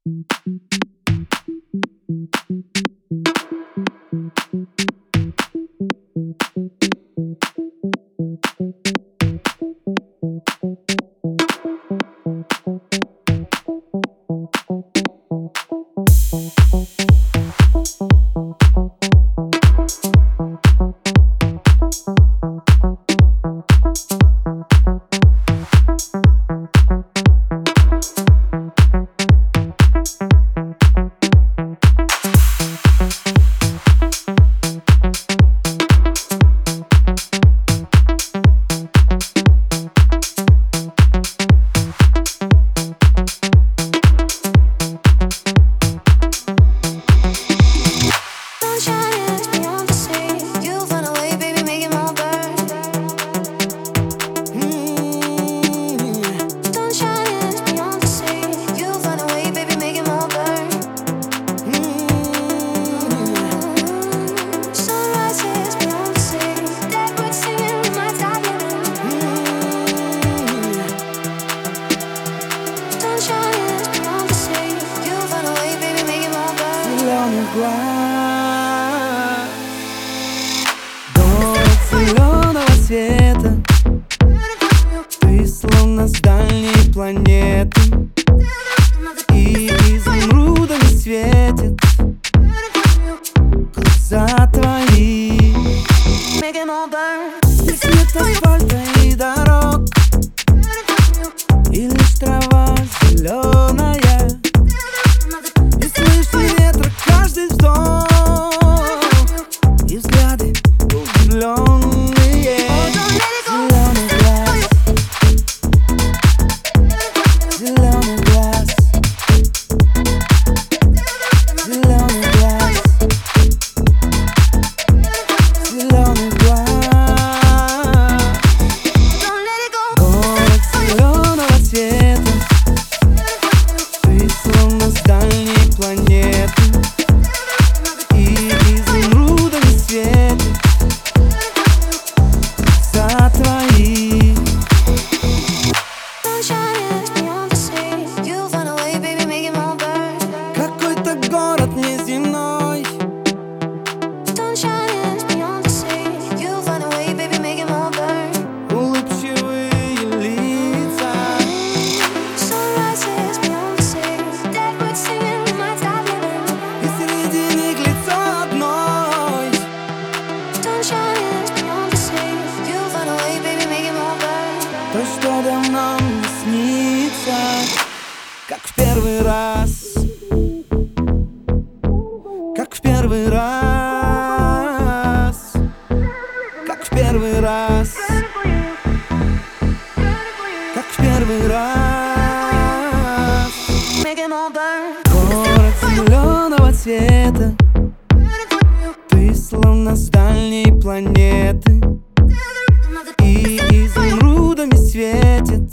глаз. Город зеленого цвета, ты словно с дальней планеты, и изумрудами светит глаза твои. И свет асфальта и дорог, и лишь трава зеленая, и слышишь ветра каждый вздох, и взгляды удивленные. Зеленый глаз, зеленый глаз, зеленый глаз, зеленый глаз. Город зеленого цвета, ты словно с дальней планеты, и изумрудами светит глаза твои. Какой-то город неземной, улыбчивые лица, и среди них лицо одной. То, что давно не снится, как в первый раз, как в первый раз, как в первый раз, как в первый раз. Город зеленого цвета, ты словно с дальней планеты, и изумрудами светит